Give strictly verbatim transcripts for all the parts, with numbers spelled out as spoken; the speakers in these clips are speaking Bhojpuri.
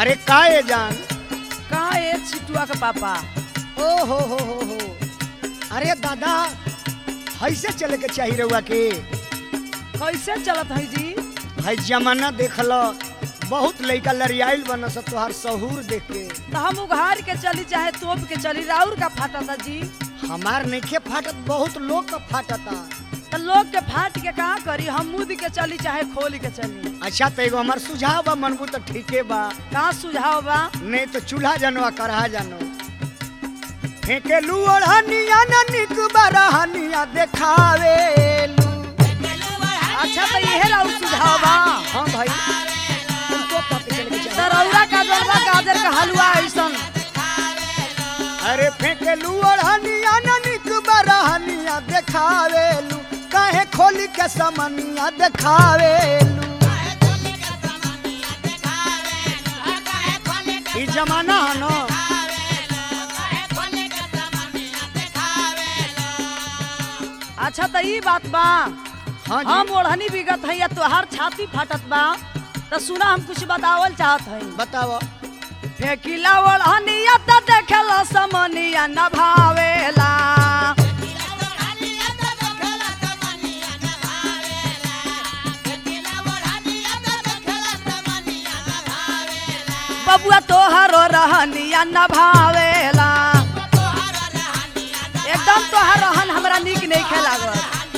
अरे काहे जान का ए छिटुआ के पापा ओ हो हो हो हो अरे दादा ऐसे चले के चाहिए रहुआ के कैसे चलत है जी? भाई जमाना देख लो बहुत लड़का लड़ियाइल बन सब तोहार सहूर देख के तो हम उघार के चली चाहे तोप के चली राउर का फाटा था जी। हमार नइखे फाटत बहुत लोग का फाटता तो लोग के फाट के कहाँ करी हम मुद के चली चाहे खोल के चली। अच्छा तो एगो हमार सुझाव बा मनबू तो ठीके बा कहाँ सुझाव बा? नहीं तो चूल्हा जानो करहा जानो फेंके लू ओढ़निया ना निक बरहनिया देखावे लू। अच्छा तो यह राउर सुझाव बा। हाँ भाई तुमको पता चल के दरौरा का जलवा गाजर का हलवा ऐसा अरे फेंके लू ओढ़निया ना निक बरहनिया देखावे लू काहे खोली के समनिया देखावे लू। ई जमाना है ना अच्छा तो ये बात बा। हाँ जी। हम ओढ़नी बिगत है या तोहार छाती फाटत बा तो सुना हम कुछ बतावल चाहत है। बताओ फेकिला ओढ़निया तो देखला समनिया न भावेला बबुआ तोहरो रहनिया न भावेला एकदम तोहर रहन हमरा निक नहीं खे लागल।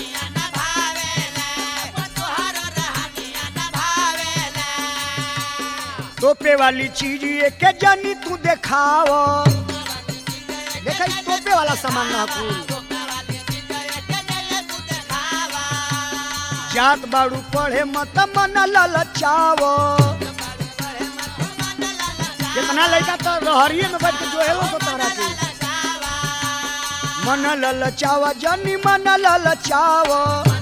तोपे वाली चीज ये के जानी तू देखाओ देखा इस तोपे वाला सामान ना कुल जात बाड़ू पढ़े मत मन ललचाओ कितना लड़का तो रहरिये में बैठ के जो है वो तो तोरा के मन ललचावा जानी मन ललचाओ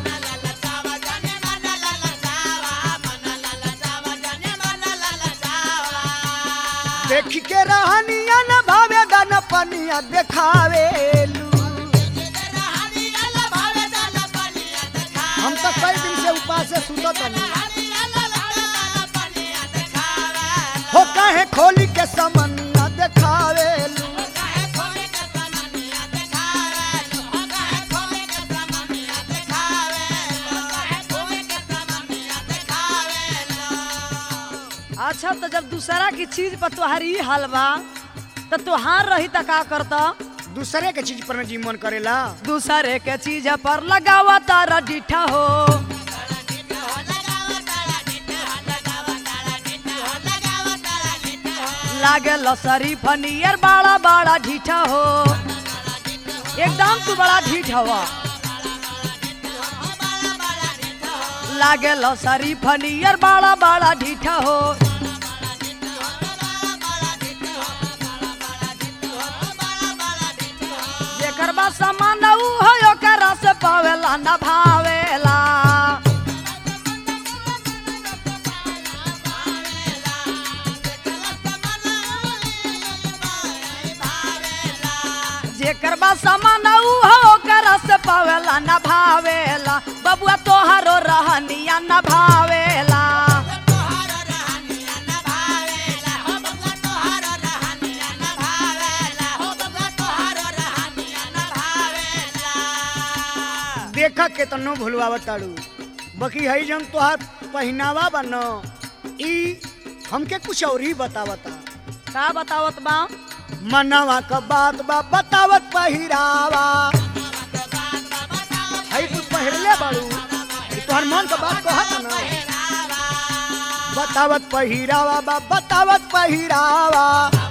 देख के रहनिया न भावेगा न पनिया देखावे लू। हम तो कई दिन से उपास से सुतत नहीं हो काहे खोली के समनिया देखावे लू। अच्छा तो जब दूसरा की चीज पर तोहारी हाल बा तो तोहार रही त का करता? दूसरे के चीज पर न जी मन करेला दूसरे के चीज पर लगावा तारा डीठा हो लागे लसरी फनियर बड़ा बड़ा ढीठा हो एकदम तू बड़ा ढीठ हवा लागे लसरी फनियर बड़ा बड़ा ढीठा हो जेकर बा सामान उ हो ओकरा से पावेला न भावेला जेकर बा सामान उ हो ओकरा से पावेला न भावेला बबुआ तोहरो रहनिया न भावेला देखा केतनो भूलवावा ताड़ू बाकी है जन तोहार पहनावा बा न ई हमके कुछ और ही बतावता का बतावत बा? मनवा का बात बा बतावत पहिरावा है तू पहरले बाड़ू ई तोहर मन का बात कहत न बतावत पहिरावा बा बतावत पहिरावा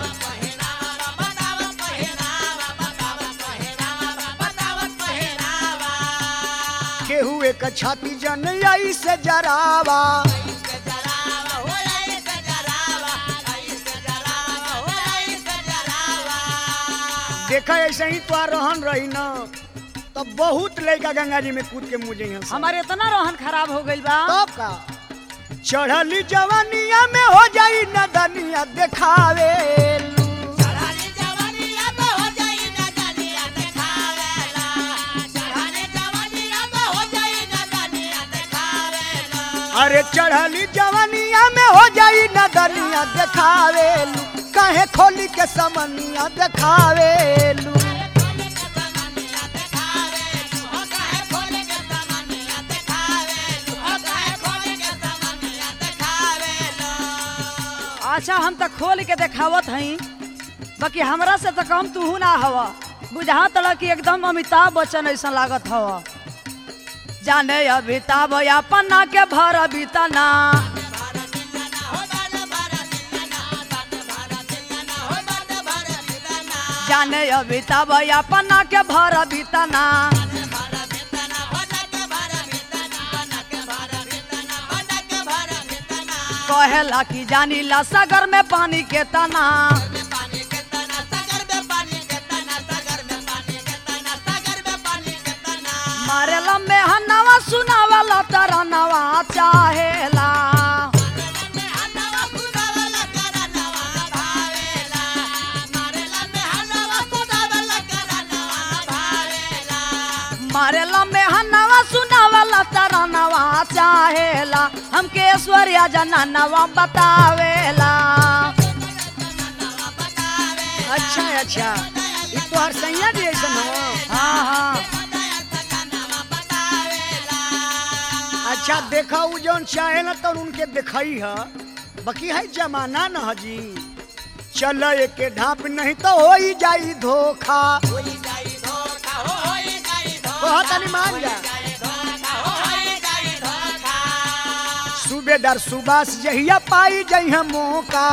केहू एक छाती जन आई से जरावा देखा ऐसे ही तो रहन रही न तो बहुत लड़का गंगा जी में कूद के मुझे यहाँ हमारे इतना रोहन खराब हो गइल बा तब का चढ़ली जवानिया में हो जाई नदनिया देखावे अरे चढ़ली जवनिया में हो जाई नदनिया देखावेलू काहे खोली के समनिया देखावेलू अच्छा हम तो खोल के देखावत हई बाकी हमरा से तो कम तू ना हवा बुझा तला कि एकदम अमिताभ बच्चन ऐसा लागत हवा जाने अमिताभ अपना के भर बीतना जाने अमिताभ अपना के भर बीतना कहेला कि जानी ला सागर में पानी के तना मारे लम्बे हन्नावा सुनावाला तरनवा चाहेला मारे लम्बे हन्नावा सुनावाला तरनवा चाहेला हमके ऐश्वर्या जनानवा बतावेला अच्छा अच्छा ये तो हर सैया जी ऐसा हो हाँ हाँ अच्छा देखा उ जौन चाहे ना तो उनके दिखाई है बाकी है जमाना न हजी चल के ढाप नहीं तो हो ही जाई धोखा बहुत मान जा सूबेदार सुबास जहिया पाई जइहा मौका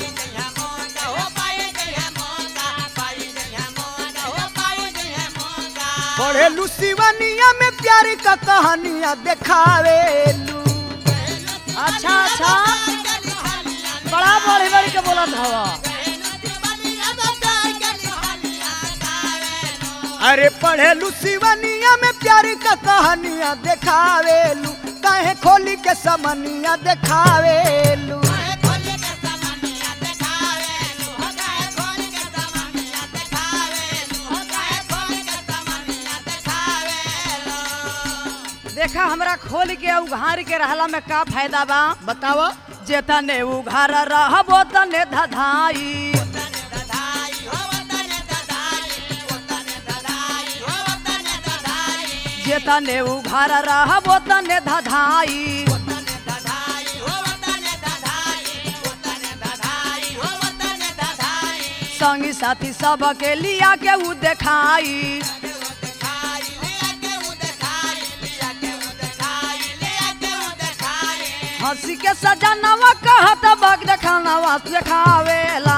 पढ़ेलू सिवनिया में प्यार का कहानियां देखावेलू अच्छा अच्छा बड़ा बड़ी बड़ी के बोलत हवा अरे पढ़ेलू सिवनिया में प्यार का कहानियां देखावेलू काहे खोली के समनिया देखावेलू देखा हमरा खोल के उघार के रहला में का फायदा बा बतावा जेतने उघार रहबो तने धधाई जेतने उघार रहबो तने धधाई संगी साथी सब के लिया के उ देखाई हंसी के सजनवा कहत बग देखानवा देखावेला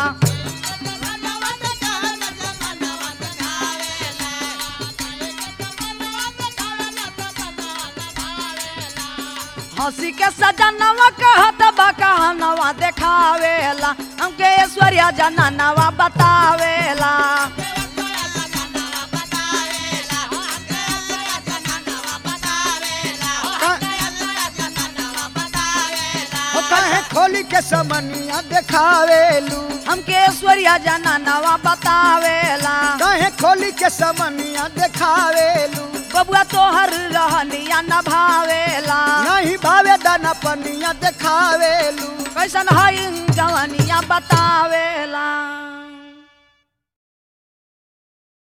हंसी के सजनवा कहत बकहनवा देखावेला हमके ऐश्वर्या जनानवा बतावेला काहे खोली के समनिया देखावेलू हमके ऐश्वर्या जनानवा बतावेला काहे खोली के समनिया देखावेलू बबुआ तोहर रहनिया न भावेला नहीं भावे दाना पनिया देखावेलू कैसन हई जवानिया बतावेला।